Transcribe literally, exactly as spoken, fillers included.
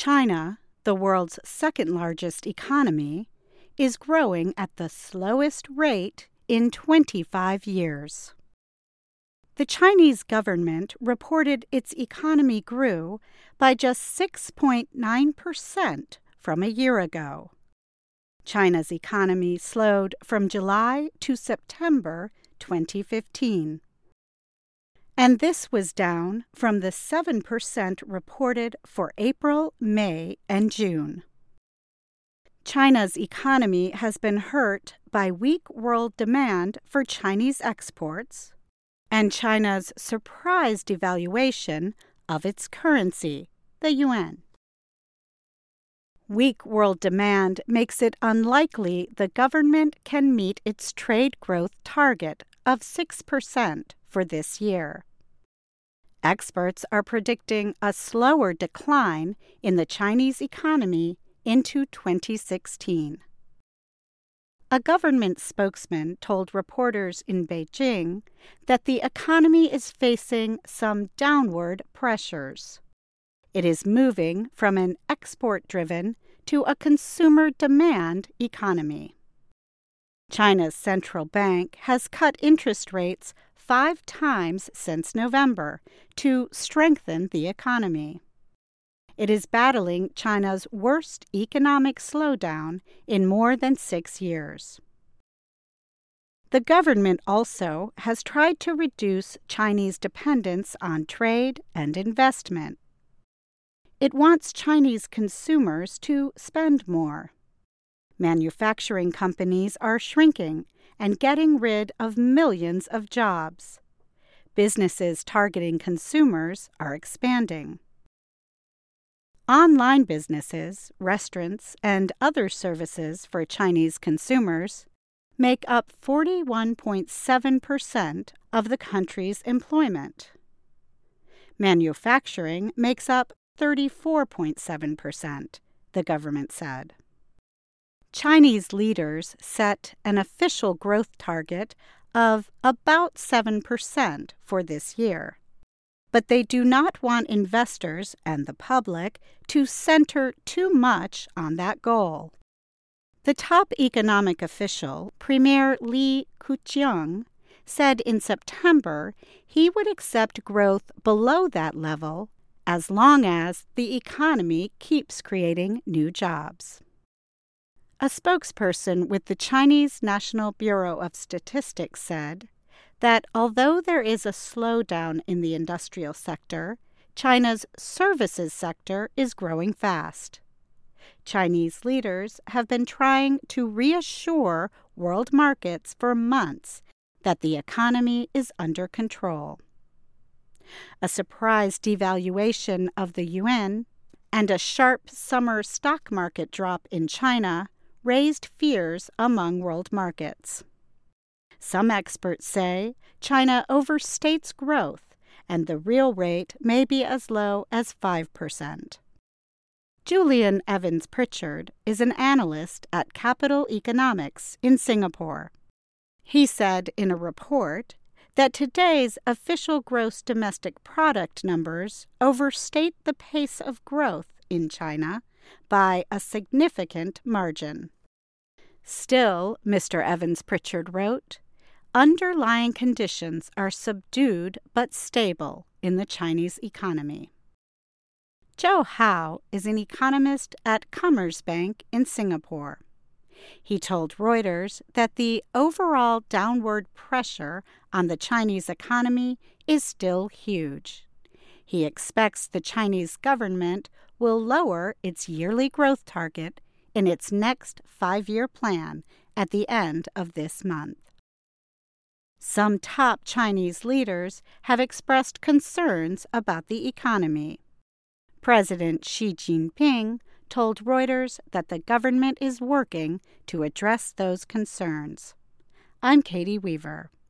China, the world's second-largest economy, is growing at the slowest rate in twenty-five years. The Chinese government reported its economy grew by just six point nine percent from a year ago. China's economy slowed from July to September twenty fifteen. And this was down from the seven percent reported for April, May, and June. China's economy has been hurt by weak world demand for Chinese exports and China's surprise devaluation of its currency, the yuan. Weak world demand makes it unlikely the government can meet its trade growth target of six percent for this year. Experts are predicting a slower decline in the Chinese economy into twenty sixteen. A government spokesman told reporters in Beijing that the economy is facing some downward pressures. It is moving from an export-driven to a consumer demand economy. China's central bank has cut interest rates five times since November to strengthen the economy. It is battling China's worst economic slowdown in more than six years. The government also has tried to reduce Chinese dependence on trade and investment. It wants Chinese consumers to spend more. Manufacturing companies are shrinking and getting rid of millions of jobs. Businesses targeting consumers are expanding. Online businesses, restaurants, and other services for Chinese consumers make up forty-one point seven percent of the country's employment. Manufacturing makes up thirty-four point seven percent, the government said. Chinese leaders set an official growth target of about seven percent for this year. But they do not want investors and the public to center too much on that goal. The top economic official, Premier Li Keqiang, said in September he would accept growth below that level as long as the economy keeps creating new jobs. A spokesperson with the Chinese National Bureau of Statistics said that although there is a slowdown in the industrial sector, China's services sector is growing fast. Chinese leaders have been trying to reassure world markets for months that the economy is under control. A surprise devaluation of the yuan and a sharp summer stock market drop in China raised fears among world markets. Some experts say China overstates growth and the real rate may be as low as five percent. Julian Evans Pritchard is an analyst at Capital Economics in Singapore. He said in a report that today's official gross domestic product numbers overstate the pace of growth in China by a significant margin. Still, Mister Evans Pritchard wrote, underlying conditions are subdued but stable in the Chinese economy. Zhou Hao is an economist at Commerzbank in Singapore. He told Reuters that the overall downward pressure on the Chinese economy is still huge. He expects the Chinese government will lower its yearly growth target in its next five-year plan at the end of this month. Some top Chinese leaders have expressed concerns about the economy. President Xi Jinping told Reuters that the government is working to address those concerns. I'm Katie Weaver.